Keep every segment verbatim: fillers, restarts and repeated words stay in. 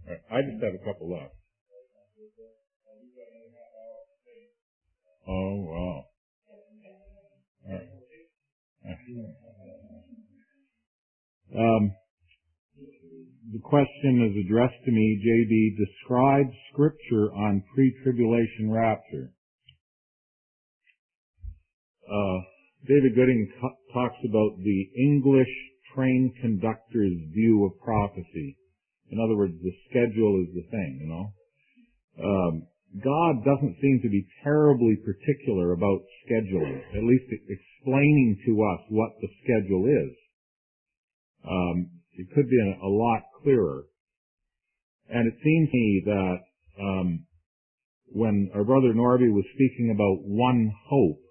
I just have a couple left. Oh, wow. Um, the question is addressed to me, J B. Describe Scripture on pre-tribulation rapture. Uh, David Gooding t- talks about the English train conductor's view of prophecy. In other words, the schedule is the thing, you know. Um, God doesn't seem to be terribly particular about scheduling, at least explaining to us what the schedule is. Um, it could be a, a lot clearer. And it seems to me that um, when our brother Norby was speaking about one hope,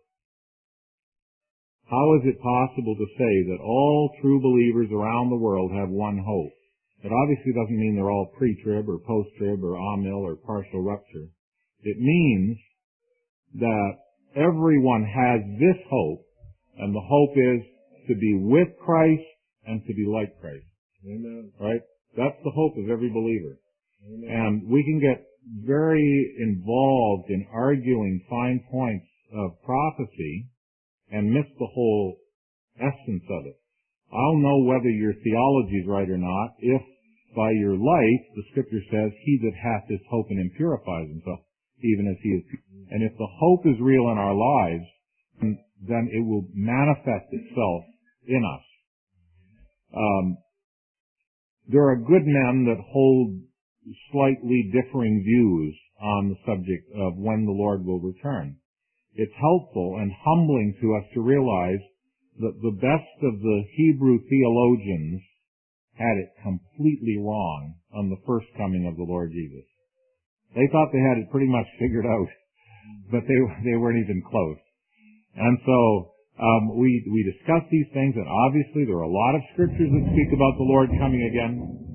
how is it possible to say that all true believers around the world have one hope? It obviously doesn't mean they're all pre-trib or post-trib or amil or partial rupture. It means that everyone has this hope, and the hope is to be with Christ and to be like Christ. Amen. Right? That's the hope of every believer. Amen. And we can get very involved in arguing fine points of prophecy and miss the whole essence of it. I'll know whether your theology is right or not if by your life the Scripture says, he that hath this hope in him purifies himself, even as he is pure. And if the hope is real in our lives, then it will manifest itself in us. Um, there are good men that hold slightly differing views on the subject of when the Lord will return. It's helpful and humbling to us to realize that the best of the Hebrew theologians had it completely wrong on the first coming of the Lord Jesus. They thought they had it pretty much figured out, but they they weren't even close. And so um, we we discuss these things, and obviously there are a lot of scriptures that speak about the Lord coming again.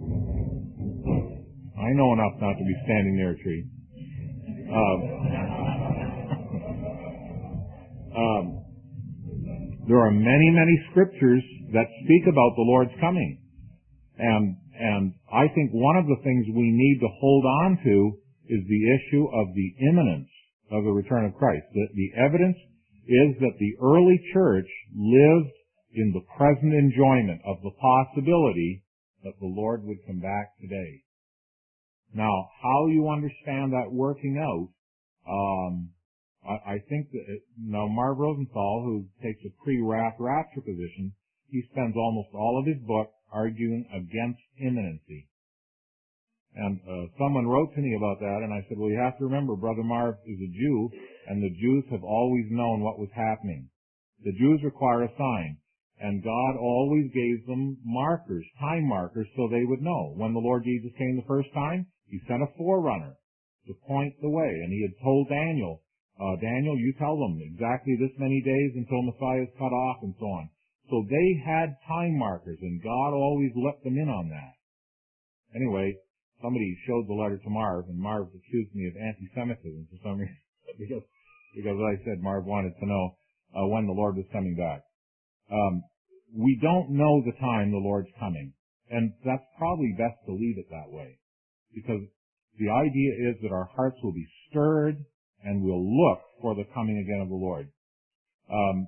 I know enough not to be standing near a tree. Um, um, there are many, many scriptures that speak about the Lord's coming. And, and I think one of the things we need to hold on to is the issue of the imminence of the return of Christ. The, the evidence is that the early church lived in the present enjoyment of the possibility that the Lord would come back today. Now, how you understand that working out, um, I, I think that, it, now Marv Rosenthal, who takes a pre-wrath rapture position, he spends almost all of his book arguing against imminency. And uh, someone wrote to me about that, and I said, well, you have to remember, Brother Marv is a Jew, and the Jews have always known what was happening. The Jews require a sign, and God always gave them markers, time markers, so they would know. When the Lord Jesus came the first time, he sent a forerunner to point the way, and he had told Daniel, uh, Daniel, you tell them exactly this many days until Messiah is cut off, and so on. So they had time markers, and God always let them in on that. Anyway, somebody showed the letter to Marv, and Marv accused me of anti-Semitism for some reason, because, because I said Marv wanted to know uh, when the Lord was coming back. Um, we don't know the time the Lord's coming, and that's probably best to leave it that way, because the idea is that our hearts will be stirred, and we'll look for the coming again of the Lord. Um,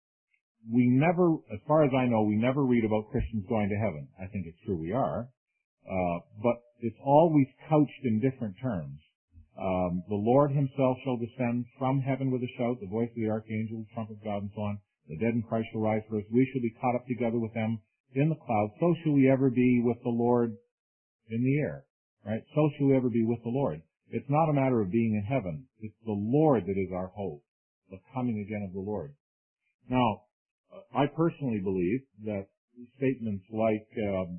We never, as far as I know, we never read about Christians going to heaven. I think it's true we are. Uh, but it's always couched in different terms. Um, the Lord himself shall descend from heaven with a shout, the voice of the archangel, the trump of God, and so on. The dead in Christ shall rise first. We shall be caught up together with them in the clouds. So shall we ever be with the Lord in the air. Right? So shall we ever be with the Lord. It's not a matter of being in heaven. It's the Lord that is our hope. The coming again of the Lord. Now, I personally believe that statements like um,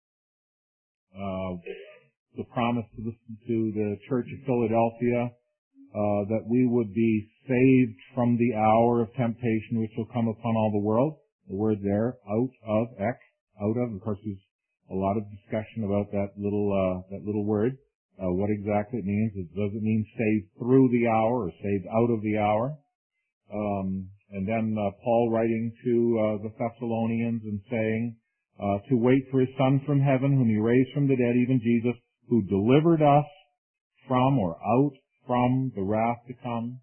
uh, the promise to the, to the Church of Philadelphia, uh, that we would be saved from the hour of temptation which will come upon all the world. The word there, out of, ek, out of. Of course, there's a lot of discussion about that little uh, that little word. Uh, what exactly it means? It, does it mean saved through the hour or saved out of the hour? Um, and then uh, Paul writing to uh, the Thessalonians and saying, uh, to wait for his Son from heaven, whom he raised from the dead, even Jesus, who who delivered us from or out from the wrath to come.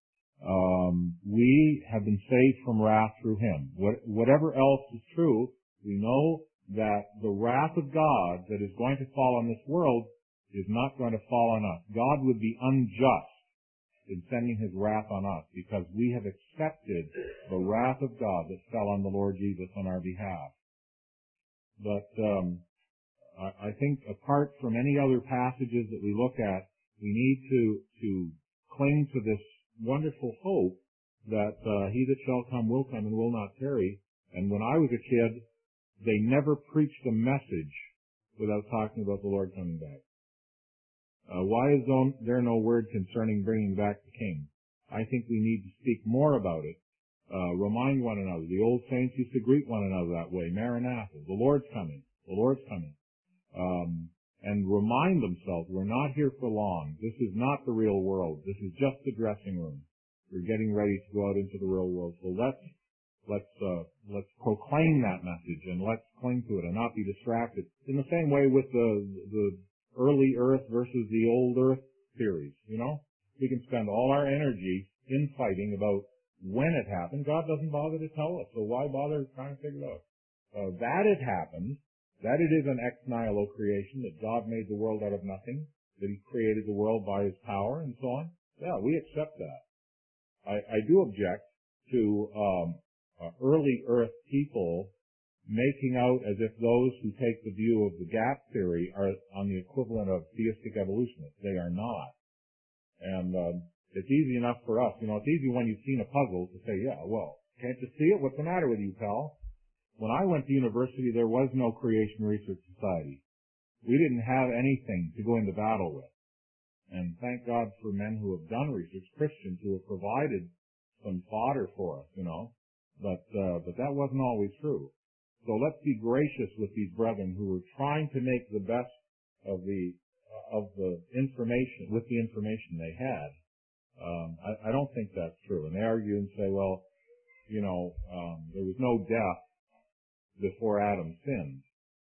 Um, we have been saved from wrath through him. What, whatever else is true, we know that the wrath of God that is going to fall on this world is not going to fall on us. God would be unjust in sending his wrath on us because we have accepted the wrath of God that fell on the Lord Jesus on our behalf. But um, I, I think apart from any other passages that we look at, we need to to cling to this wonderful hope that uh, he that shall come will come and will not tarry. And when I was a kid, they never preached a message without talking about the Lord coming back. Uh, why is there no word concerning bringing back the King? I think we need to speak more about it. Uh, remind one another. The old saints used to greet one another that way. Maranatha. The Lord's coming. The Lord's coming. Um, and remind themselves, we're not here for long. This is not the real world. This is just the dressing room. We're getting ready to go out into the real world. So let's, let's, uh, let's proclaim that message and let's cling to it and not be distracted. In the same way with the, the early earth versus the old earth theories, you know? We can spend all our energy infighting about when it happened. God doesn't bother to tell us, so why bother trying to figure it out? Uh, that it happened, that it is an ex nihilo creation, that God made the world out of nothing, that he created the world by his power, and so on. Yeah, we accept that. I, I do object to um, uh, early earth people making out as if those who take the view of the gap theory are on the equivalent of theistic evolutionists. They are not. And um, it's easy enough for us. You know, it's easy when you've seen a puzzle to say, yeah, well, can't you see it? What's the matter with you, pal? When I went to university, there was no Creation Research Society. We didn't have anything to go into battle with. And thank God for men who have done research, Christians who have provided some fodder for us, you know. But, uh, but that wasn't always true. So let's be gracious with these brethren who were trying to make the best of the, of the information, with the information they had. Um, I, I don't think that's true. And they argue and say, well, you know, um, there was no death before Adam sinned.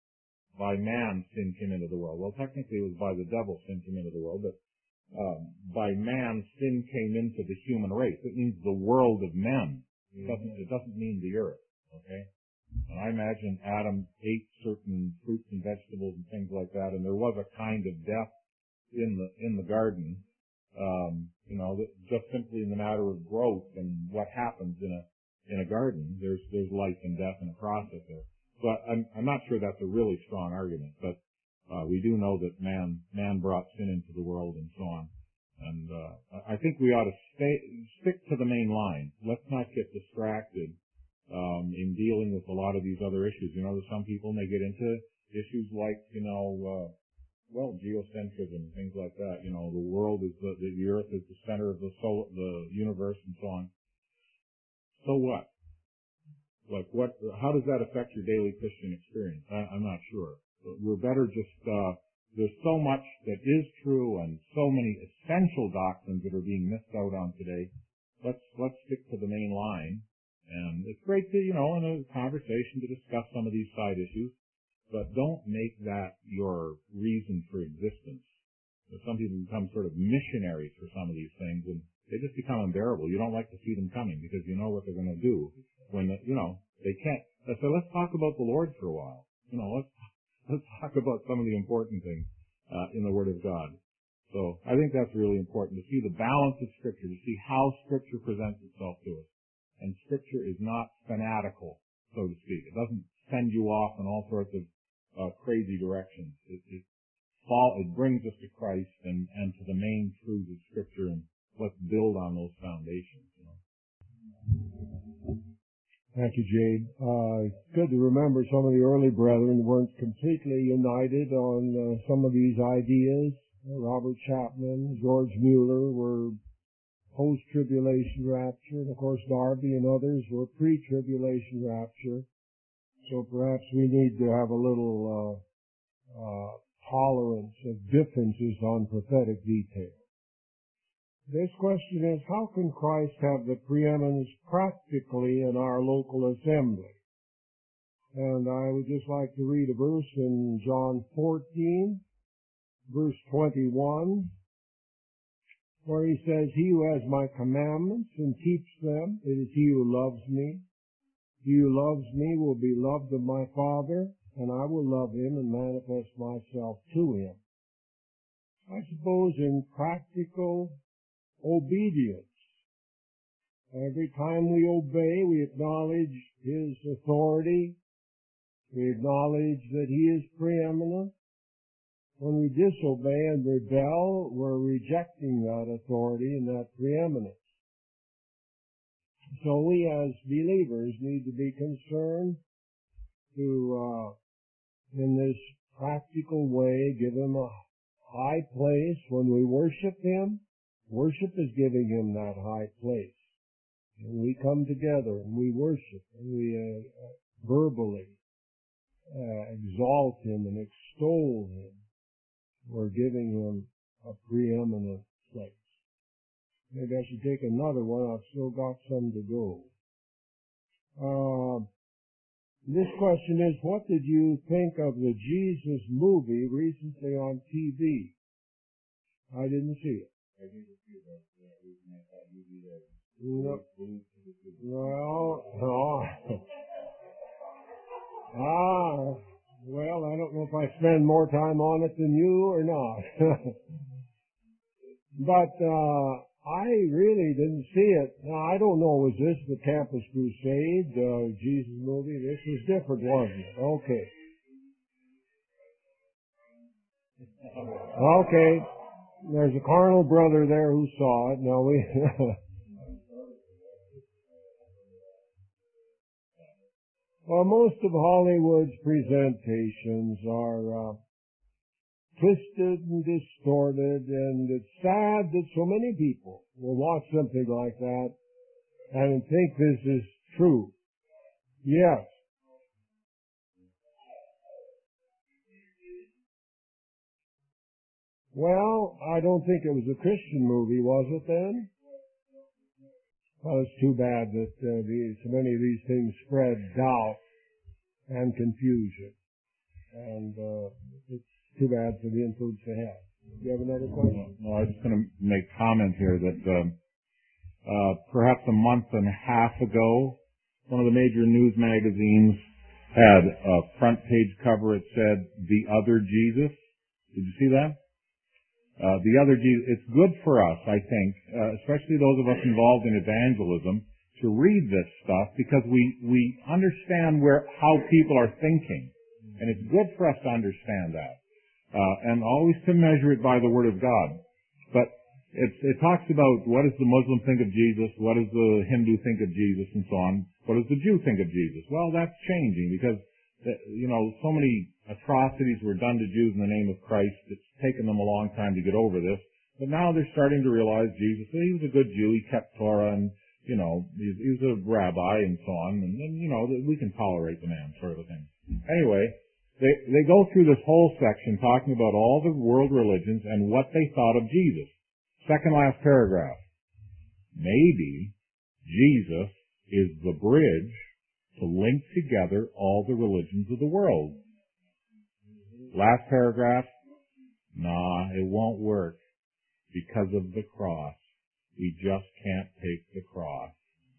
By man, sin came into the world. Well, technically it was by the devil sin came into the world, but um, by man, sin came into the human race. It means the world of men. It doesn't, it doesn't mean the earth, okay? And I imagine Adam ate certain fruits and vegetables and things like that, and there was a kind of death in the in the garden, um, you know, just simply in the matter of growth and what happens in a in a garden. There's there's life and death in a process there. So I'm I'm not sure that's a really strong argument, but uh, we do know that man man brought sin into the world and so on. And uh, I think we ought to stay stick to the main line. Let's not get distracted um, in dealing with a lot of these other issues. You know, there's some people may get into issues like you know. Uh, Well, geocentrism and things like that. You know, the world is the, the earth is the center of the soul, the universe, and so on. So what? Like, what? How does that affect your daily Christian experience? I, I'm not sure. But we're better just. Uh, there's so much that is true, and so many essential doctrines that are being missed out on today. Let's let's stick to the main line. And it's great to you know in a conversation to discuss some of these side issues. But don't make that your reason for existence. Some people become sort of missionaries for some of these things, and they just become unbearable. You don't like to see them coming because you know what they're going to do when, you know, they can't. So let's talk about the Lord for a while. You know, let's, let's talk about some of the important things uh, in the Word of God. So I think that's really important, to see the balance of Scripture, to see how Scripture presents itself to us. And Scripture is not fanatical, so to speak. It doesn't send you off in all sorts of Uh, crazy directions. It, it, fall, it brings us to Christ and, and to the main truths of Scripture, and let's build on those foundations. You know? Thank you, Jade. Uh, it's good to remember some of the early brethren weren't completely united on uh, some of these ideas. Uh, Robert Chapman, George Mueller were post-tribulation rapture, and of course Darby and others were pre-tribulation rapture. So perhaps we need to have a little uh, uh, tolerance of differences on prophetic detail. This question is, how can Christ have the preeminence practically in our local assembly? And I would just like to read a verse in John fourteen, verse twenty-one, where he says, "He who has my commandments and keeps them, it is he who loves me. He who loves me will be loved of my Father, and I will love him and manifest myself to him." I suppose in practical obedience, every time we obey, we acknowledge his authority. We acknowledge that he is preeminent. When we disobey and rebel, we're rejecting that authority and that preeminence. So we as believers need to be concerned to, uh, in this practical way, give him a high place. When we worship him, worship is giving him that high place. And we come together and we worship and we uh, verbally uh, exalt him and extol him. We're giving him a preeminent place. Maybe I should take another one. I've still got some to go. Uh, this question is, what did you think of the Jesus movie recently on T V? I didn't see it. I didn't see that. No. Well, oh. ah, well, I don't know if I spend more time on it than you or not. But, uh, I really didn't see it. Now, I don't know, was this the Campus Crusade, uh, Jesus movie? This was different, wasn't it? Okay. Okay. There's a carnal brother there who saw it. Now we... Well, most of Hollywood's presentations are uh, twisted and distorted, and it's sad that so many people will watch something like that and think this is true. Yes. Well, I don't think it was a Christian movie, was it then? Well, it's too bad that uh, these, so many of these things spread doubt and confusion. And uh, it's too bad for the influence they have. Do you have another question? No, I was just going to make comment here that uh, uh, perhaps a month and a half ago, one of the major news magazines had a front page cover. It said, "The Other Jesus." Did you see that? Uh, the other Jesus. It's good for us, I think, uh, especially those of us involved in evangelism, to read this stuff because we, we understand where, how people are thinking. And it's good for us to understand that. Uh, and always to measure it by the Word of God. But it, it talks about what does the Muslim think of Jesus, what does the Hindu think of Jesus, and so on. What does the Jew think of Jesus? Well, that's changing because, you know, so many atrocities were done to Jews in the name of Christ. It's taken them a long time to get over this. But now they're starting to realize Jesus, he was a good Jew, he kept Torah, and, you know, he, he was a rabbi, and so on. And, and, you know, we can tolerate the man, sort of a thing. Anyway, They, they go through this whole section talking about all the world religions and what they thought of Jesus. Second last paragraph. Maybe Jesus is the bridge to link together all the religions of the world. Last paragraph. Nah, it won't work because of the cross. We just can't take the cross.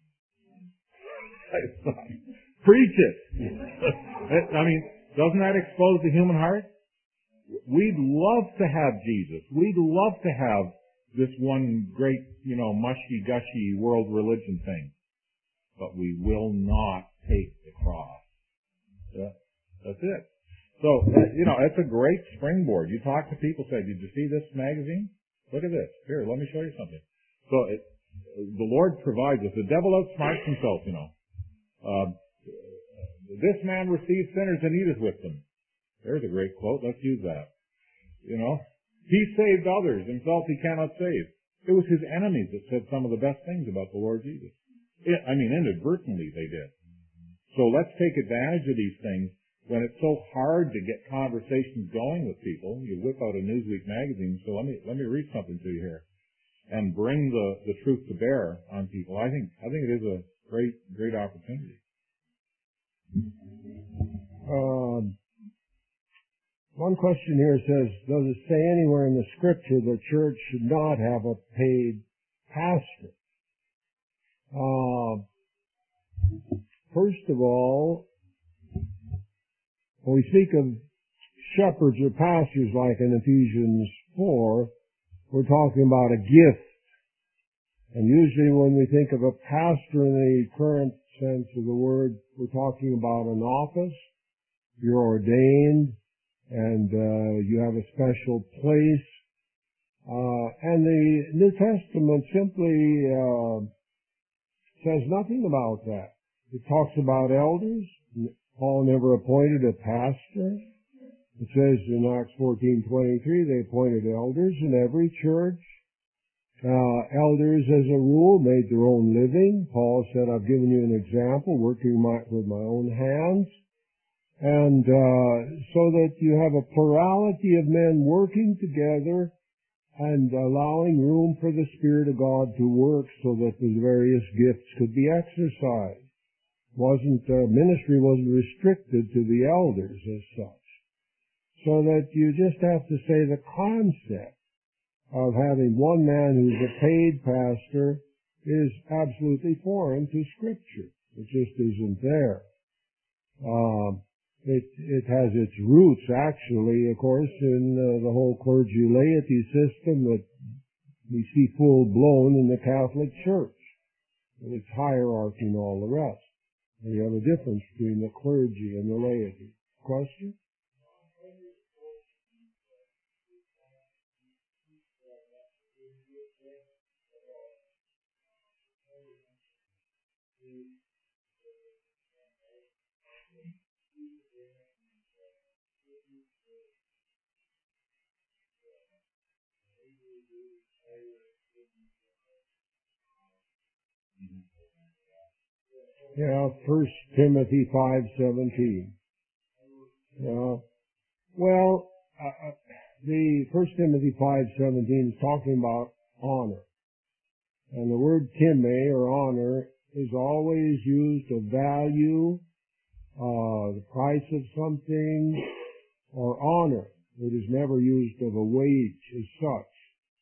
Preach it. I mean, doesn't that expose the human heart? We'd love to have Jesus. We'd love to have this one great, you know, mushy-gushy world religion thing. But we will not take the cross. Yeah, that's it. So, you know, it's a great springboard. You talk to people, say, did you see this magazine? Look at this. Here, let me show you something. So it, the Lord provides us. The devil outsmarts himself, you know. Uh, This man receives sinners and eateth with them. There's a great quote. Let's use that. You know, he saved others. Himself he cannot save. It was his enemies that said some of the best things about the Lord Jesus. It, I mean, inadvertently they did. So let's take advantage of these things. When it's so hard to get conversations going with people, you whip out a Newsweek magazine. So let me let me read something to you here, and bring the the truth to bear on people. I think I think it is a great great opportunity. Um, One question here says, does it say anywhere in the Scripture the church should not have a paid pastor? Uh, first of all, when we speak of shepherds or pastors like in Ephesians four, we're talking about a gift. And usually when we think of a pastor in the current sense of the word, we're talking about an office. You're ordained, and uh, you have a special place. Uh, and the New Testament simply uh, says nothing about that. It talks about elders. Paul never appointed a pastor. It says in Acts fourteen twenty-three they appointed elders in every church. Uh, elders, as a rule, made their own living. Paul said, I've given you an example, working my, with my own hands. And uh, so that you have a plurality of men working together and allowing room for the Spirit of God to work so that the various gifts could be exercised. Wasn't uh, ministry wasn't restricted to the elders as such. So that you just have to say the concept of having one man who's a paid pastor is absolutely foreign to Scripture. It just isn't there. Um, it, it has its roots, actually, of course, in uh, the whole clergy-laity system that we see full-blown in the Catholic Church. Its hierarchy and all the rest. And you have a difference between the clergy and the laity. Question? Yeah, First Timothy five seventeen. Yeah. Well, uh, the First Timothy five seventeen is talking about honor. And the word time, or honor, is always used of value, uh, the price of something, or honor. It is never used of a wage as such.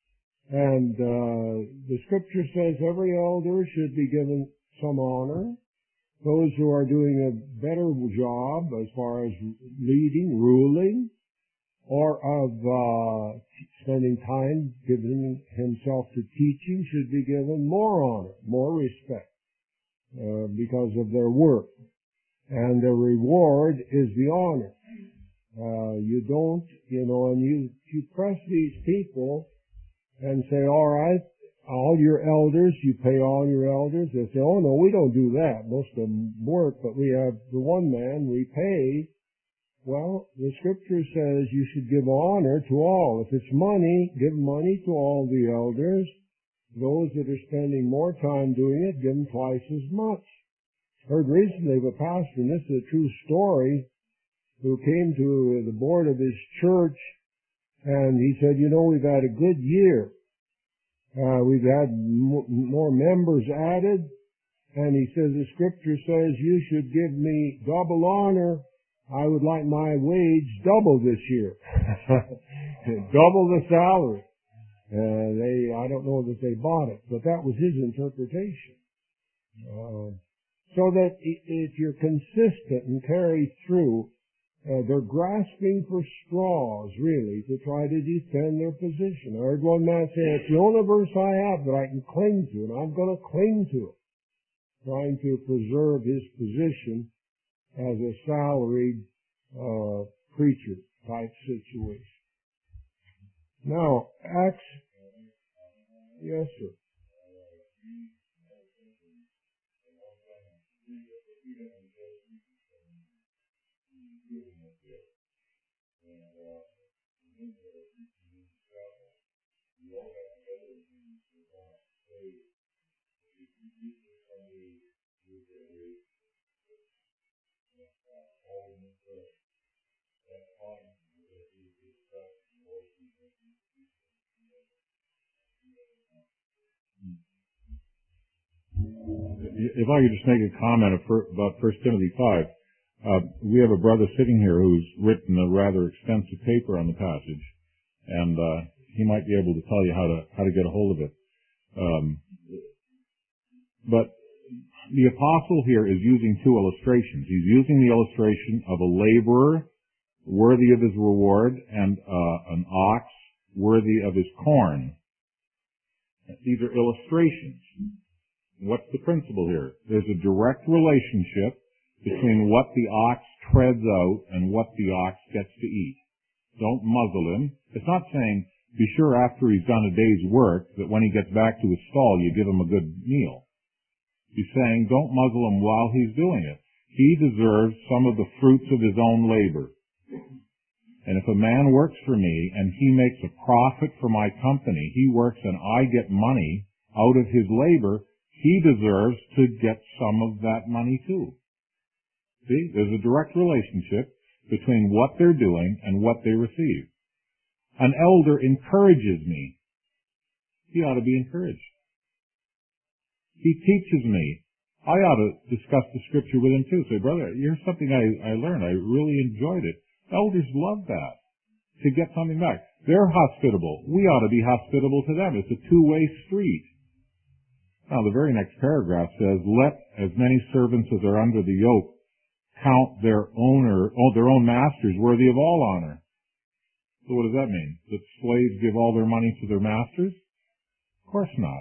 And uh, the Scripture says every elder should be given some honor. Those who are doing a better job as far as leading, ruling, or of uh, spending time giving himself to teaching should be given more honor, more respect, uh, because of their work. And the reward is the honor. Uh, you don't, you know, and you, you press these people and say, all right, all your elders, you pay all your elders. They say, oh no, we don't do that. Most of them work, but we have the one man we pay. Well, the Scripture says you should give honor to all. If it's money, give money to all the elders. Those that are spending more time doing it, give them twice as much. I heard recently of a pastor, and this is a true story, who came to the board of his church, and he said, you know, we've had a good year. Uh, we've had m- more members added, and he says the Scripture says you should give me double honor. I would like my wage double this year. Double the salary. Uh, they, I don't know that they bought it, but that was his interpretation. Uh, so that if you're consistent and carry through, Uh, they're grasping for straws, really, to try to defend their position. I heard one man say, it's the only verse I have that I can cling to, and I'm going to cling to it, trying to preserve his position as a salaried uh, preacher type situation. Now, Acts, yes, sir. If I could just make a comment about First Timothy five. Uh, we have a brother sitting here who's written a rather extensive paper on the passage, and uh, he might be able to tell you how to how to get a hold of it. Um, but the apostle here is using two illustrations. He's using the illustration of a laborer worthy of his reward and uh, an ox worthy of his corn. These are illustrations. What's the principle here? There's a direct relationship between what the ox treads out and what the ox gets to eat. Don't muzzle him. It's not saying be sure after he's done a day's work that when he gets back to his stall you give him a good meal. He's saying don't muzzle him while he's doing it. He deserves some of the fruits of his own labor. And if a man works for me and he makes a profit for my company, he works and I get money out of his labor, he deserves to get some of that money too. See, there's a direct relationship between what they're doing and what they receive. An elder encourages me. He ought to be encouraged. He teaches me. I ought to discuss the scripture with him too. Say, brother, here's something I, I learned. I really enjoyed it. Elders love that, to get something back. They're hospitable. We ought to be hospitable to them. It's a two-way street. Now, the very next paragraph says, let as many servants as are under the yoke count their owner, oh, their own masters worthy of all honor. So what does that mean? That slaves give all their money to their masters? Of course not.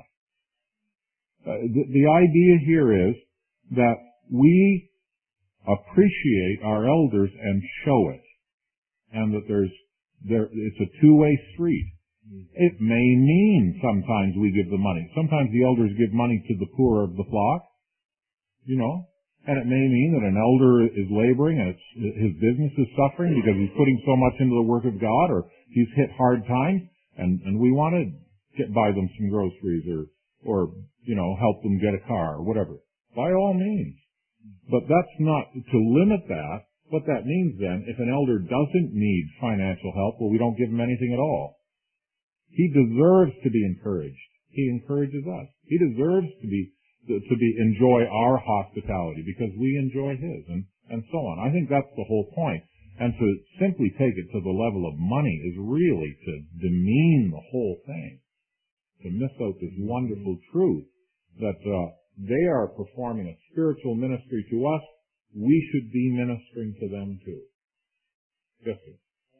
Uh, the, the idea here is that we appreciate our elders and show it, and that there's there it's a two-way street. It may mean sometimes we give the money. Sometimes the elders give money to the poor of the flock, you know, and it may mean that an elder is laboring and it's, his business is suffering because he's putting so much into the work of God, or he's hit hard times, and, and we want to get buy them some groceries or, or, you know, help them get a car or whatever. By all means. But that's not, to limit that, what that means then, if an elder doesn't need financial help, well, we don't give him anything at all. He deserves to be encouraged. He encourages us. He deserves to be to be enjoy our hospitality because we enjoy his, and and so on. I think that's the whole point. And to simply take it to the level of money is really to demean the whole thing, to miss out this wonderful truth that uh, they are performing a spiritual ministry to us. We should be ministering to them too. Yes, sir.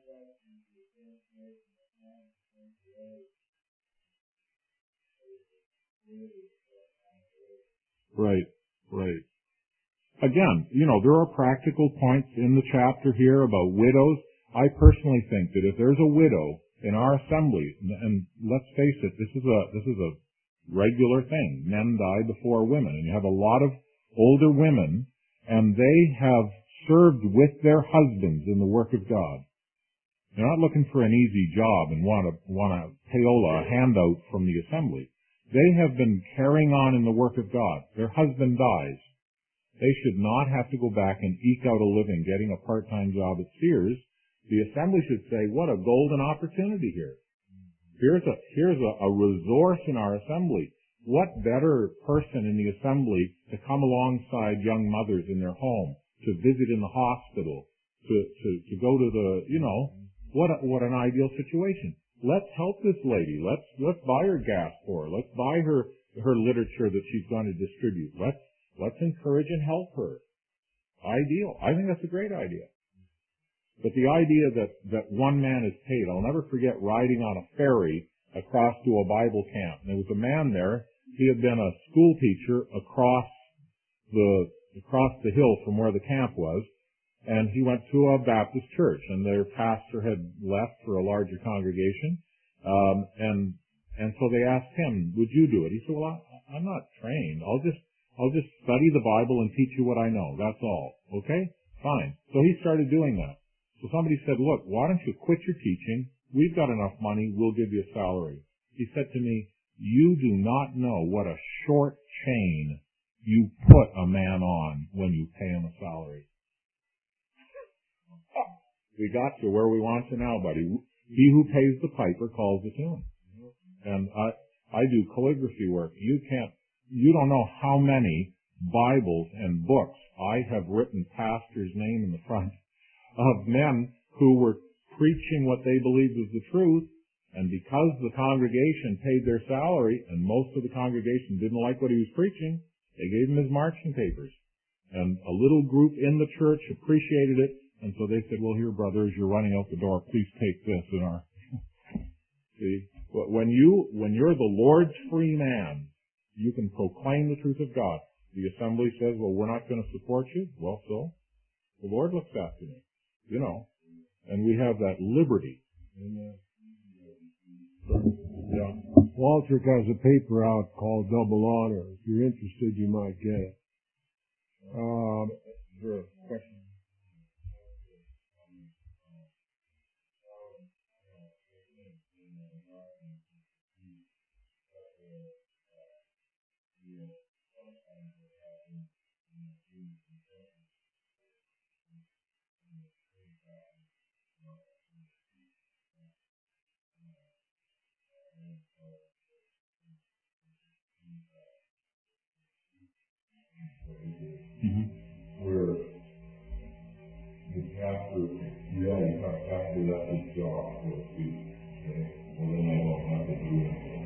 Right, right. Again, you know, there are practical points in the chapter here about widows. I personally think that if there's a widow in our assembly, and, and let's face it, this is a this is a regular thing. Men die before women, and you have a lot of older women, and they have served with their husbands in the work of God. They're not looking for an easy job and want a want a payola, a handout from the assembly. They have been carrying on in the work of God. Their husband dies. They should not have to go back and eke out a living getting a part-time job at Sears. The assembly should say, what a golden opportunity here. Here's a, here's a, a resource in our assembly. What better person in the assembly to come alongside young mothers in their home, to visit in the hospital, to, to, to go to the, you know, what a, what an ideal situation. Let's help this lady. Let's, let's buy her gas for her. Let's buy her, her literature that she's going to distribute. Let's, let's encourage and help her. Ideal. I think that's a great idea. But the idea that, that one man is paid, I'll never forget riding on a ferry across to a Bible camp. And there was a man there. He had been a school teacher across the, across the hill from where the camp was. And he went to a Baptist church, and their pastor had left for a larger congregation. Um, and and so they asked him, "Would you do it?" He said, "Well, I, I'm not trained. I'll just I'll just study the Bible and teach you what I know. That's all. Okay, fine." So he started doing that. So somebody said, "Look, why don't you quit your teaching? We've got enough money. We'll give you a salary." He said to me, "You do not know what a short chain you put a man on when you pay him a salary." We got you where we want you now, buddy. He who pays the piper calls the tune. And I, I do calligraphy work. You can't, you don't know how many Bibles and books I have written pastor's name in the front of men who were preaching what they believed was the truth, and because the congregation paid their salary, and most of the congregation didn't like what he was preaching, they gave him his marching papers. And a little group in the church appreciated it, and so they said, well, here, brothers, you're running out the door. Please take this in our... See, when, you, when you're the Lord's free man, you can proclaim the truth of God. The assembly says, well, we're not going to support you. Well, so the Lord looks after me, you know, and we have that liberty. Amen. Yeah. Walter has a paper out called Double Honor. If you're interested, you might get it. Um, Is there a question? Mm-hmm. Where the pastor, yeah, you have pastor left his job, so to speak. Okay? Well, then they don't have to do anything.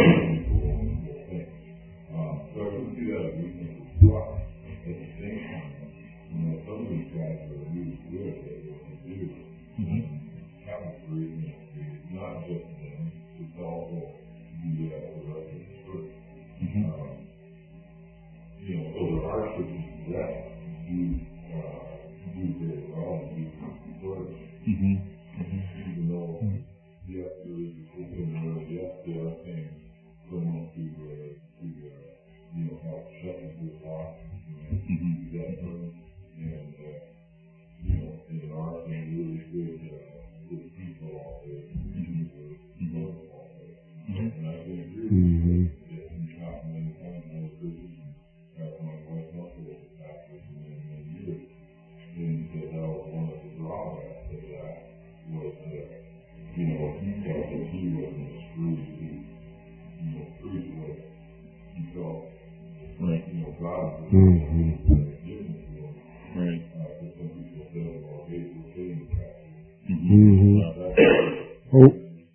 um, so I would see that as weakness as well. At the same time, you know, some of these guys are really good at what they do. Mm-hmm. Catholic reason is not just them, it's also the, uh, the rest of the church. Mm-hmm. Um, you know, so there are churches that do, uh, do very well and do flourish. Mm-hmm. Mm-hmm. Even though, mm-hmm. yes, there is a system where, yes, they are paying someone to, uh, to uh, you know, help shut the door off, you know, mm-hmm. do that term, and, uh, you know, and there are some really good, uh, good people out there, mm-hmm. who are mm-hmm. out there. Mm-hmm. And I can agree with mm-hmm. you that in Chapman many times in those churches, Uh, my wife also was a pastor for many, many years. And he said that was one of the drawbacks of that was that, you know, he felt that he wasn't as free to, you know, free to what he felt. Right. You know, God was mm-hmm. given to him. Right. Uh, but some people said, well, hey, we're paying the pastor. Mm-hmm. Uh, that's oh.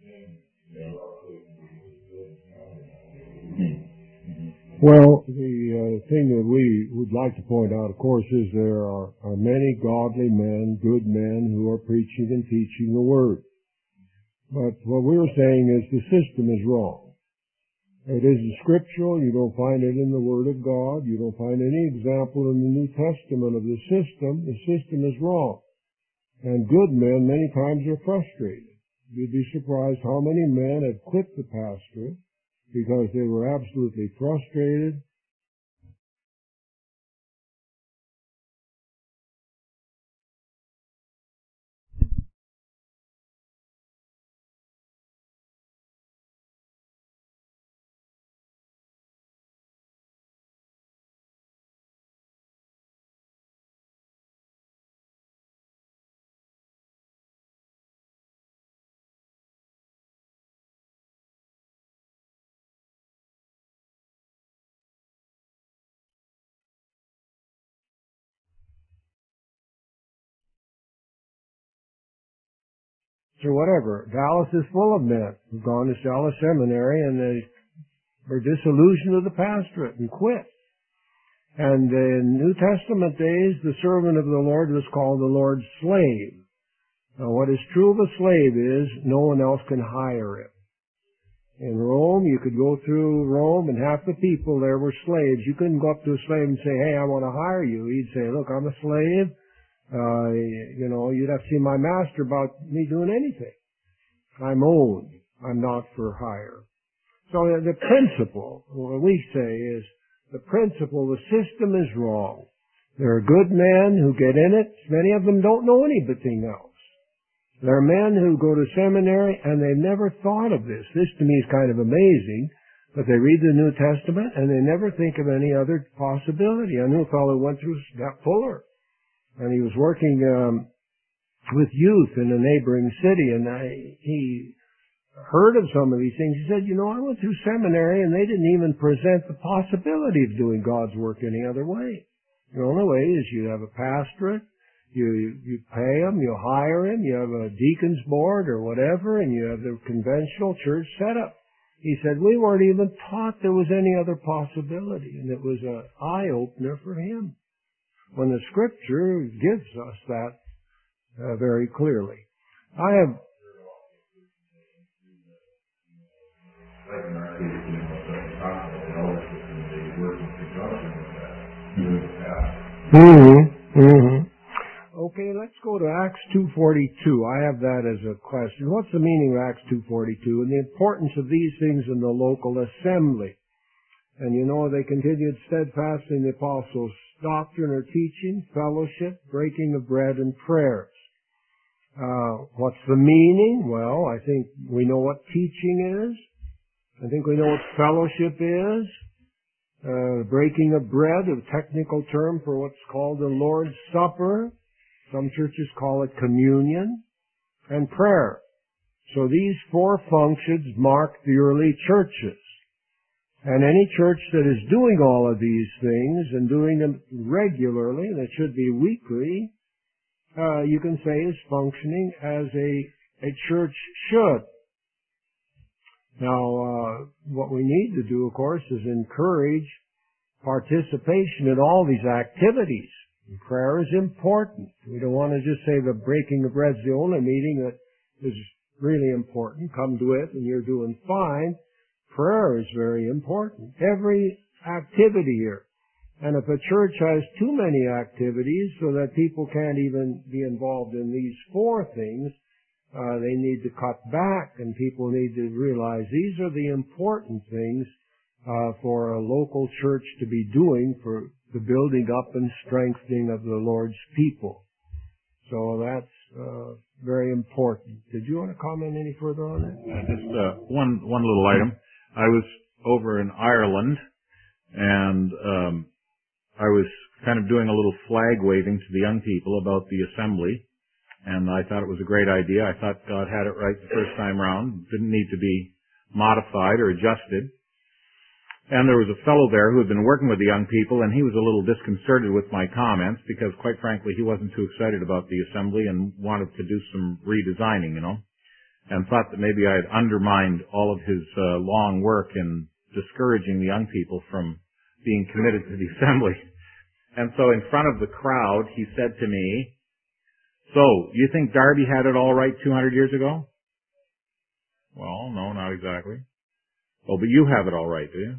Well, the uh, thing that we would like to point out, of course, is there are, are many godly men, good men, who are preaching and teaching the Word. But what we were saying is the system is wrong. It isn't scriptural. You don't find it in the Word of God. You don't find any example in the New Testament of the system. The system is wrong. And good men many times are frustrated. You'd be surprised how many men have quit the pastorate because they were absolutely frustrated. Or whatever. Dallas is full of men who've gone to Dallas Seminary and they were disillusioned with the pastorate and quit. And in New Testament days, the servant of the Lord was called the Lord's slave. Now, what is true of a slave is no one else can hire him. In Rome, you could go through Rome and half the people there were slaves. You couldn't go up to a slave and say, hey, I want to hire you. He'd say, look, I'm a slave. Uh, you know, you'd have to see my master about me doing anything. I'm owned. I'm not for hire. So the principle, what we say is, the principle, the system is wrong. There are good men who get in it. Many of them don't know anything else. There are men who go to seminary and they've never thought of this. This to me is kind of amazing, but they read the New Testament and they never think of any other possibility. I knew a fellow who went through Fuller. And he was working um, with youth in a neighboring city, and I, he heard of some of these things. He said, you know, I went through seminary, and they didn't even present the possibility of doing God's work any other way. The only way is you have a pastorate, you, you pay him, you hire him, you have a deacon's board or whatever, and you have the conventional church setup. He said, we weren't even taught there was any other possibility, and it was an eye-opener for him. When the Scripture gives us that uh, very clearly. I have... Mm-hmm. Mm-hmm. Okay, let's go to Acts two forty-two. I have that as a question. What's the meaning of Acts two forty-two and the importance of these things in the local assembly? And you know, they continued steadfast in the apostles' doctrine or teaching, fellowship, breaking of bread, and prayers. Uh, what's the meaning? Well, I think we know what teaching is. I think we know what fellowship is. Uh, breaking of bread, a technical term for what's called the Lord's Supper. Some churches call it communion. And prayer. So these four functions mark the early churches. And any church that is doing all of these things and doing them regularly, and it should be weekly, uh, you can say is functioning as a, a church should. Now, uh, what we need to do, of course, is encourage participation in all these activities. And prayer is important. We don't want to just say the breaking of bread is the only meeting that is really important. Come to it and you're doing fine. Prayer is very important. Every activity here. And if a church has too many activities so that people can't even be involved in these four things, uh, they need to cut back, and people need to realize these are the important things uh, for a local church to be doing for the building up and strengthening of the Lord's people. So that's uh, very important. Did you want to comment any further on it? Uh, just uh, one one little item. I was over in Ireland, and um, I was kind of doing a little flag waving to the young people about the assembly, and I thought it was a great idea. I thought God had it right the first time around. It didn't need to be modified or adjusted. And there was a fellow there who had been working with the young people, and he was a little disconcerted with my comments because, quite frankly, he wasn't too excited about the assembly and wanted to do some redesigning, you know, and thought that maybe I had undermined all of his uh, long work in discouraging the young people from being committed to the assembly. And so in front of the crowd, he said to me, "So, you think Darby had it all right two hundred years ago?" "Well, no, not exactly." "Oh, but you have it all right, do you?"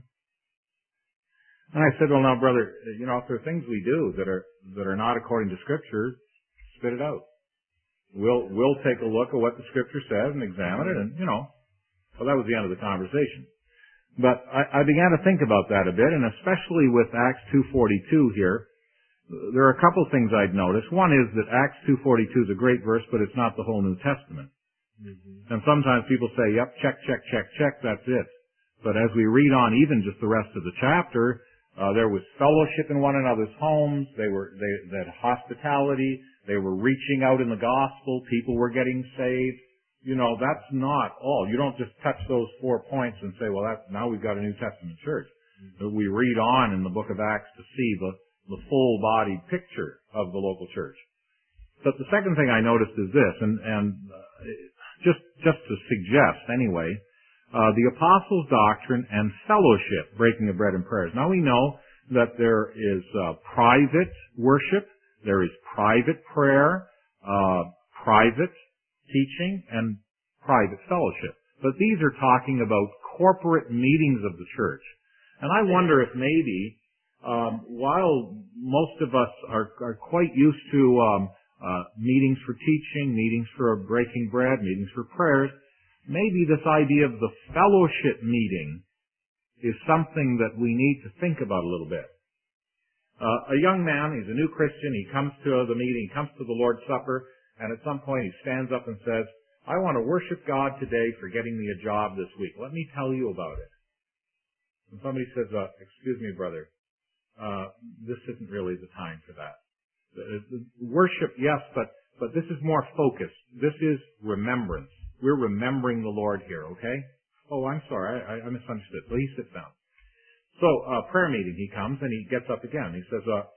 And I said, "Well, now, brother, you know, if there are things we do that are that are not according to Scripture, spit it out. We'll we'll take a look at what the Scripture says and examine it, and you know." Well, that was the end of the conversation. But I, I began to think about that a bit, and especially with Acts two forty-two here, there are a couple things I'd noticed. One is that Acts two forty-two is a great verse, but it's not the whole New Testament. Mm-hmm. And sometimes people say, "Yep, check, check, check, check, that's it." But as we read on, even just the rest of the chapter, Uh, there was fellowship in one another's homes. They were, they, they had hospitality. They were reaching out in the gospel. People were getting saved. You know, that's not all. You don't just touch those four points and say, well, that's, now we've got a New Testament church. Mm-hmm. We read on in the book of Acts to see the, the full-bodied picture of the local church. But the second thing I noticed is this, and, and uh, just, just to suggest anyway, Uh, the apostles' doctrine and fellowship, breaking of bread and prayers. Now we know that there is uh, private worship, there is private prayer, uh, private teaching, and private fellowship. But these are talking about corporate meetings of the church. And I wonder if maybe, um, while most of us are, are quite used to um, uh, meetings for teaching, meetings for breaking bread, meetings for prayers, maybe this idea of the fellowship meeting is something that we need to think about a little bit. Uh, a young man, he's a new Christian, he comes to the meeting, he comes to the Lord's Supper, and at some point he stands up and says, "I want to worship God today for getting me a job this week. Let me tell you about it." And somebody says, uh, "Excuse me, brother, uh, this isn't really the time for that. The, the worship, yes, but, but this is more focused. This is remembrance. We're remembering the Lord here, okay?" "Oh, I'm sorry, I, I misunderstood." Please sit down. So, uh, prayer meeting, he comes and he gets up again. He says, uh,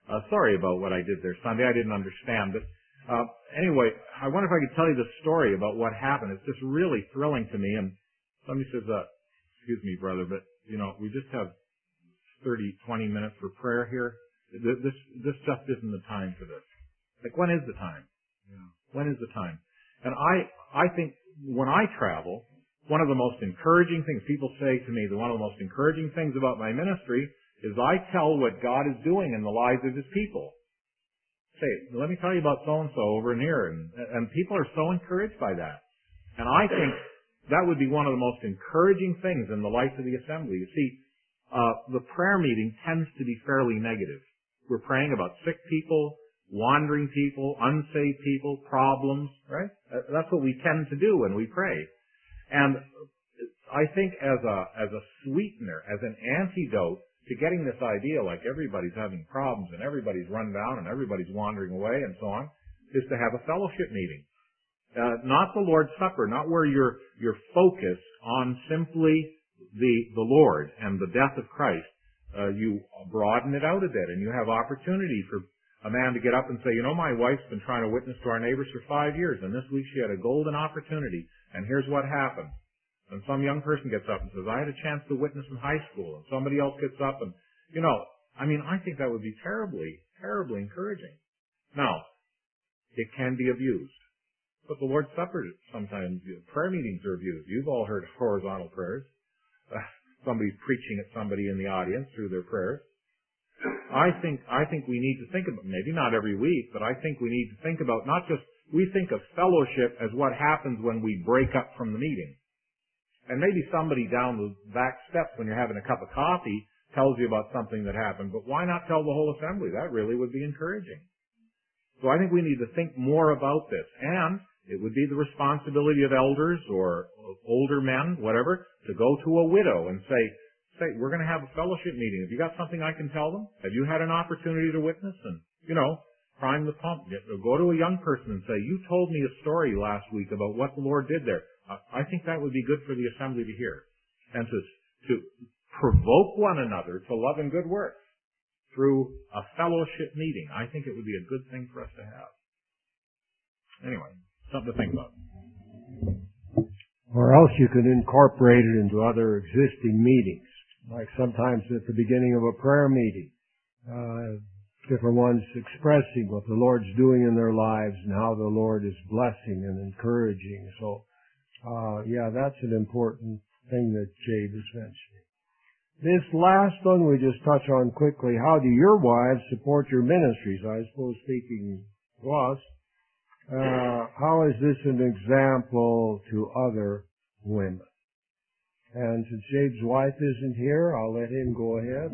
Uh, sorry about what I did there Sunday. I didn't understand it. Uh, anyway, I wonder if I could tell you the story about what happened. It's just really thrilling to me. And somebody says, uh, excuse me, brother, but, you know, we just have thirty, twenty minutes for prayer here. This, this just isn't the time for this. Like, when is the time? Yeah. When is the time? And I, I think when I travel, one of the most encouraging things people say to me, that one of the most encouraging things about my ministry is I tell what God is doing in the lives of His people. Say, let me tell you about so-and-so over in here. And, and people are so encouraged by that. And I think that would be one of the most encouraging things in the life of the assembly. You see, uh, the prayer meeting tends to be fairly negative. We're praying about sick people, wandering people, unsaved people, problems, right? That's what we tend to do when we pray. And I think as a, as a sweetener, as an antidote to getting this idea like everybody's having problems and everybody's run down and everybody's wandering away and so on, is to have a fellowship meeting. Uh, not the Lord's Supper, not where you're, you're focused on simply the, the Lord and the death of Christ. Uh, you broaden it out a bit and you have opportunity for a man to get up and say, you know, my wife's been trying to witness to our neighbors for five years and this week she had a golden opportunity and here's what happened. And some young person gets up and says, I had a chance to witness in high school. And somebody else gets up and, you know, I mean, I think that would be terribly, terribly encouraging. Now, it can be abused. But the Lord's Supper sometimes, prayer meetings are abused. You've all heard horizontal prayers. Uh, somebody's preaching at somebody in the audience through their prayers. I think, I think we need to think about, maybe not every week, but I think we need to think about not just, we think of fellowship as what happens when we break up from the meeting. And maybe somebody down the back steps when you're having a cup of coffee tells you about something that happened, but why not tell the whole assembly? That really would be encouraging. So I think we need to think more about this. And it would be the responsibility of elders or older men, whatever, to go to a widow and say, say, we're going to have a fellowship meeting. Have you got something I can tell them? Have you had an opportunity to witness? And, you know, prime the pump. Go to a young person and say, you told me a story last week about what the Lord did there. I think that would be good for the assembly to hear. And to, to provoke one another to love and good works through a fellowship meeting. I think it would be a good thing for us to have. Anyway, something to think about. Or else you could incorporate it into other existing meetings. Like sometimes at the beginning of a prayer meeting, uh, different ones expressing what the Lord's doing in their lives and how the Lord is blessing and encouraging. So, Uh, yeah, that's an important thing that Jade is mentioning. This last one we just touch on quickly. How do your wives support your ministries? I suppose speaking to us, uh, how is this an example to other women? And since Jade's wife isn't here, I'll let him go ahead.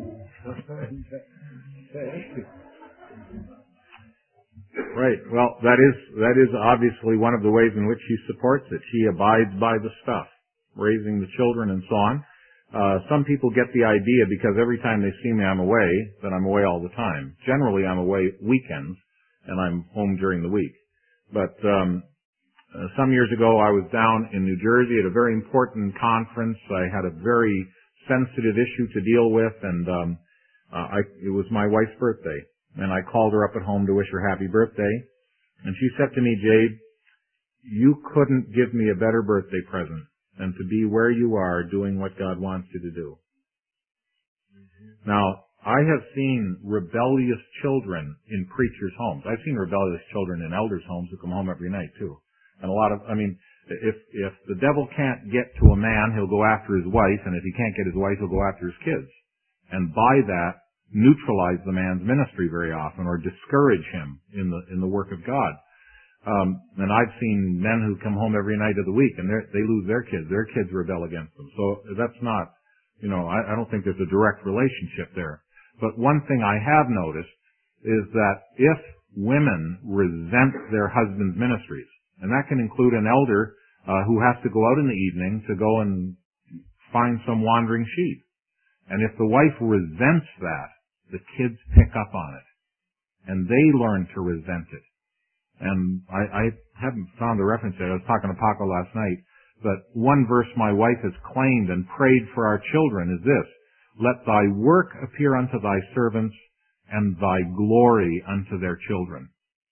Right. Well, that is that is obviously one of the ways in which she supports it. She abides by the stuff, raising the children and so on. Uh, some people get the idea because every time they see me I'm away, that I'm away all the time. Generally, I'm away weekends, and I'm home during the week. But um, uh, some years ago, I was down in New Jersey at a very important conference. I had a very sensitive issue to deal with, and um, uh, I, it was my wife's birthday. And I called her up at home to wish her happy birthday. And she said to me, Jade, you couldn't give me a better birthday present than to be where you are doing what God wants you to do. Mm-hmm. Now, I have seen rebellious children in preachers' homes. I've seen rebellious children in elders' homes who come home every night, too. And a lot of, I mean, if, if the devil can't get to a man, he'll go after his wife. And if he can't get his wife, he'll go after his kids. And by that, neutralize the man's ministry very often or discourage him in the in the work of God. Um, and I've seen men who come home every night of the week and they lose their kids. Their kids rebel against them. So that's not, you know, I, I don't think there's a direct relationship there. But one thing I have noticed is that if women resent their husband's ministries, and that can include an elder uh, who has to go out in the evening to go and find some wandering sheep. And if the wife resents that, the kids pick up on it, and they learn to resent it. And I, I haven't found the reference yet. I was talking to Paco last night, but one verse my wife has claimed and prayed for our children is this: let thy work appear unto thy servants, and thy glory unto their children.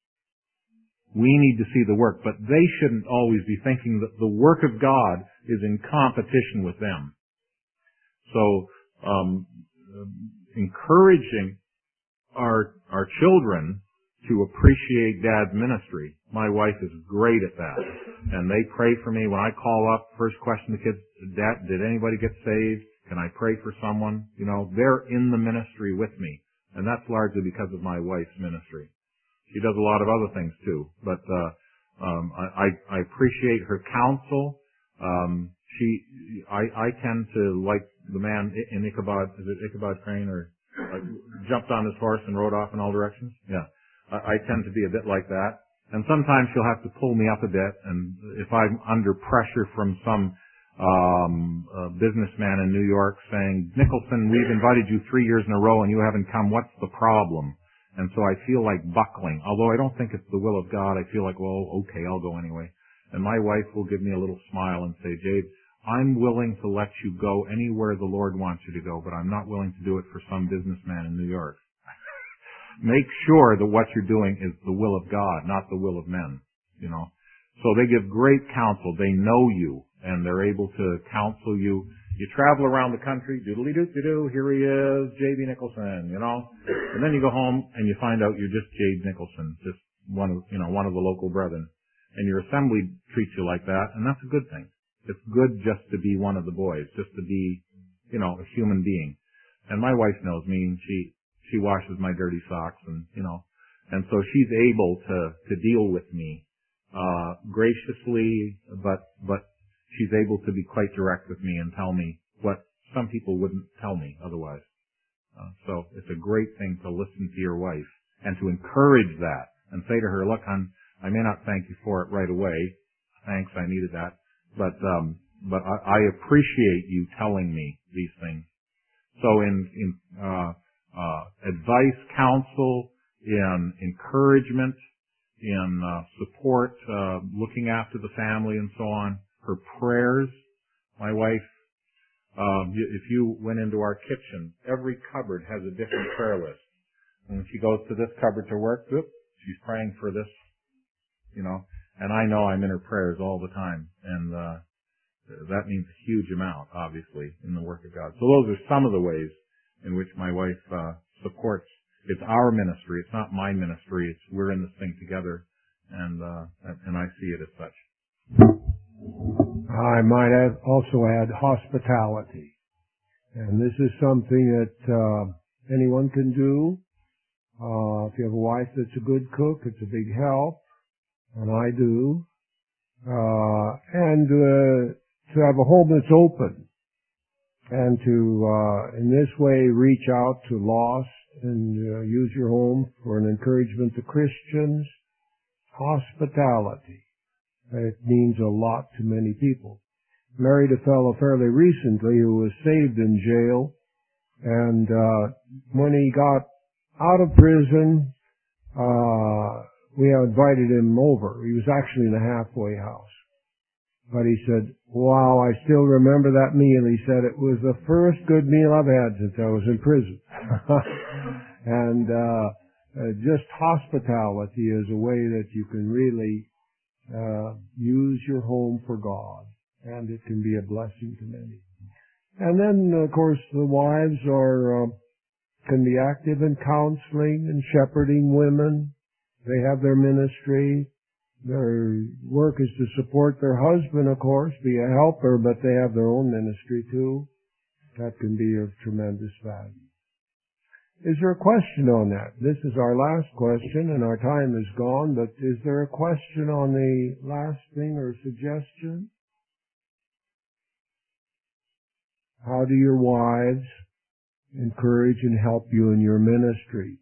We need to see the work, but they shouldn't always be thinking that the work of God is in competition with them. So, um, encouraging our our children to appreciate Dad's ministry. My wife is great at that, and they pray for me when I call up. First question to kids: Dad, did anybody get saved? Can I pray for someone? You know, they're in the ministry with me, and that's largely because of my wife's ministry. She does a lot of other things too, but uh, um, I, I appreciate her counsel. Um, she, I, I tend to like the man in Ichabod. Is it Ichabod Crane, or uh, jumped on his horse and rode off in all directions? Yeah, I, I tend to be a bit like that, and sometimes she'll have to pull me up a bit. And if I'm under pressure from some um uh, businessman in New York saying, "Nicholson, we've invited you three years in a row and you haven't come. What's the problem?" And so I feel like buckling. Although I don't think it's the will of God, I feel like, well, okay, I'll go anyway. And my wife will give me a little smile and say, "Jade, I'm willing to let you go anywhere the Lord wants you to go, but I'm not willing to do it for some businessman in New York." Make sure that what you're doing is the will of God, not the will of men, you know. So they give great counsel. They know you, and they're able to counsel you. You travel around the country, doodly-doo-doo-doo, here he is, J B Nicholson, you know. And then you go home and you find out you're just Jade Nicholson, just one of, you know, one of the local brethren. And your assembly treats you like that, and that's a good thing. It's good just to be one of the boys, just to be, you know, a human being. And my wife knows me, and she, she washes my dirty socks, and, you know, and so she's able to, to deal with me, uh, graciously, but, but she's able to be quite direct with me and tell me what some people wouldn't tell me otherwise. Uh, so it's a great thing to listen to your wife and to encourage that and say to her, "Look, I'm, I may not thank you for it right away. Thanks, I needed that. But, um, but I, I appreciate you telling me these things." So in, in, uh, uh, advice, counsel, in encouragement, in, uh, support, uh, looking after the family and so on, her prayers. My wife, um, if you went into our kitchen, every cupboard has a different prayer list. And when she goes to this cupboard to work, whoop, she's praying for this, you know. And I know I'm in her prayers all the time, and uh, that means a huge amount, obviously, in the work of God. So those are some of the ways in which my wife uh, supports. It's our ministry. It's not my ministry. It's we're in this thing together, and uh, and I see it as such. I might add, also add hospitality. And this is something that uh, anyone can do. Uh, if you have a wife that's a good cook, it's a big help. And I do. Uh, and uh, to have a home that's open. And to, uh, in this way, reach out to lost and uh, use your home for an encouragement to Christians. Hospitality. It means a lot to many people. Married a fellow fairly recently who was saved in jail, and uh, when he got out of prison, uh, we invited him over. He was actually in a halfway house. But he said, "Wow, I still remember that meal." He said, "It was the first good meal I've had since I was in prison." And uh, uh, just hospitality is a way that you can really Uh, use your home for God, and it can be a blessing to many. And then, of course, the wives are uh, can be active in counseling and shepherding women. They have their ministry. Their work is to support their husband, of course, be a helper, but they have their own ministry too. That can be of tremendous value. Is there a question on that? This is our last question, and our time is gone, but is there a question on the last thing or suggestion? How do your wives encourage and help you in your ministry?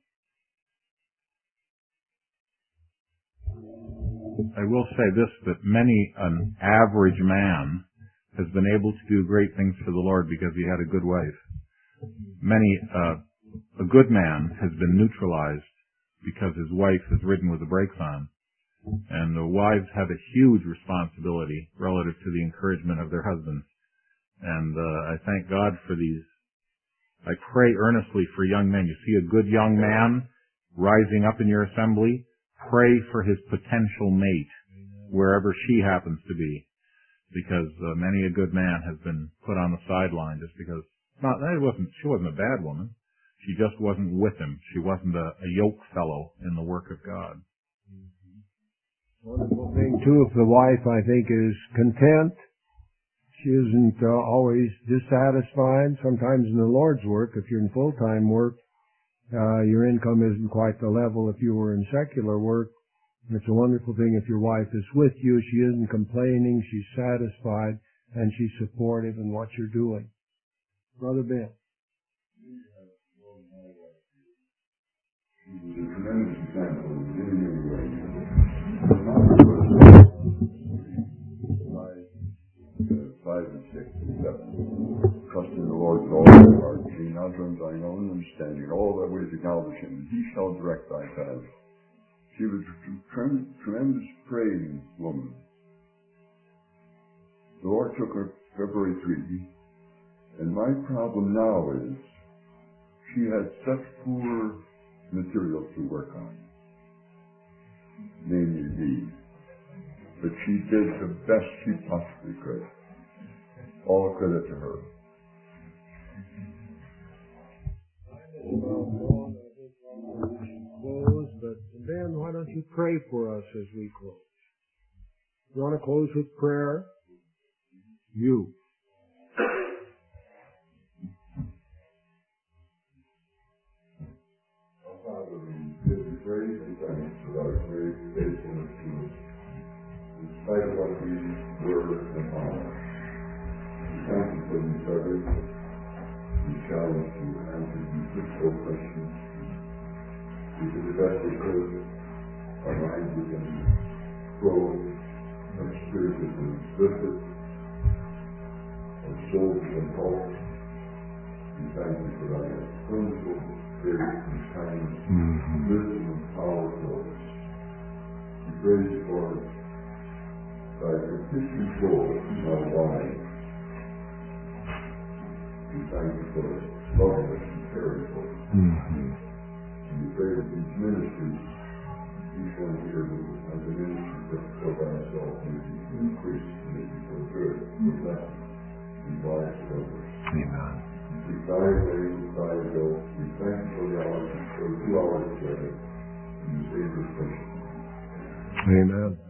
I will say this, that many an average man has been able to do great things for the Lord because he had a good wife. Many uh A good man has been neutralized because his wife is ridden with the brakes on. And the wives have a huge responsibility relative to the encouragement of their husbands. And uh, I thank God for these I pray earnestly for young men. You see a good young man rising up in your assembly, pray for his potential mate, wherever she happens to be, because uh, many a good man has been put on the sideline just because, not, that wasn't, she wasn't a bad woman. She just wasn't with him. She wasn't a, a yoke fellow in the work of God. Wonderful thing too, if the wife, I think, is content, she isn't uh, always dissatisfied. Sometimes in the Lord's work, if you're in full-time work, uh, your income isn't quite the level if you were in secular work. It's a wonderful thing if your wife is with you, she isn't complaining, she's satisfied, and she's supportive in what you're doing. Brother Ben. He was a tremendous example in many, many ways. Five and six and seven. Trust in the Lord with all thy heart. Lean not unto thine own understanding. All thy ways acknowledge him, and he shall direct thy paths. She was a tremendous, tremendous praying woman. The Lord took her February third, and my problem now is she had such poor material to work on, namely these. But she did the best she possibly could. All credit to her. Close, but Ben, why don't you pray for us as we close? You want to close with prayer? You. Our Father, we give you praise and thanks for our great faithfulness to us. In spite of what we were and are. Thank you for these brothers. We challenge to answer these difficult questions. We did the best we could. Our minds have been closed. Our spirit has been lifted. Our souls have been taught. We thank you for thy wonderful grace and kindness, mm-hmm. wisdom and power for us. We praise you for thy propitious Lord in our lives. We thank you for loving us and caring for us. Mm-hmm. And we pray that these ministries, each one here who has a ministry for ourselves, may be increased, may be for good, for blessing, and lives of others. Amen. We thy way, thy will. We thank you for the hours, for the two hours together, in the Savior's name. Amen.